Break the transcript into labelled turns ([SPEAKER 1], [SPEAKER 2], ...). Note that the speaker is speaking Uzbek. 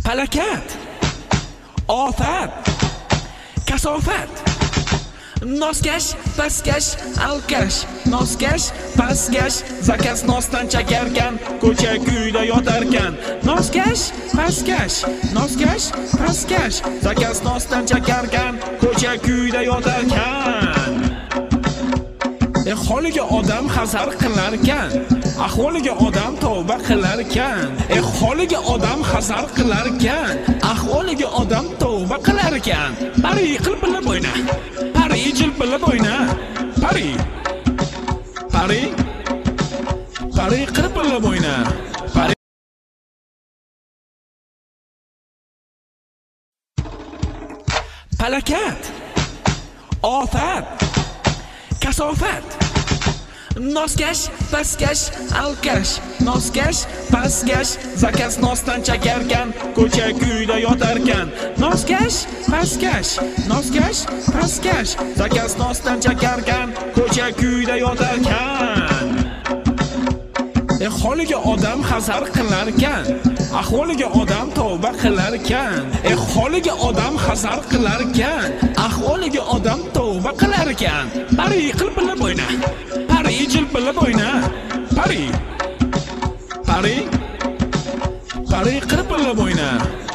[SPEAKER 1] Falakat, ofat, kasofat, noskash, pastkash, alkash, noskash, pastkash, zakas nosdan chakarkan, ko'cha kuyda yotarkan. Noskash, pastkash, noskash, pastkash, zakas nosdan chakarkan, ko'cha kuyda yotarkan. Holiga odam hazar qilar ekan, ahvoliga odam tavba qilar ekan. Holiga odam hazar qilar ekan, ahvoliga odam tavba qilar ekan. Pari qilib bilib o'yna, pari jil bilib o'yna, pari qilib bilib o'yna. Falakat, ofat, kasofat, noskash, pastkash, alkash, noskash, pastkash, zakas nosdan chakarkan, ko'cha kuyda yotarkan. Noskash, pastkash, noskash, pastkash, zakas nosdan chakarkan, ko'cha kuyda yotarkan. Holiga odam hazar qilar ekan, ahvoliga odam tavba qilar ekan. Holiga odam hazar qilar ekan, ahvoliga odam tavba qilar ekan. Pari qilib bilib o'yna, pari jil bilib o'yna, pari qilib bilib o'yna.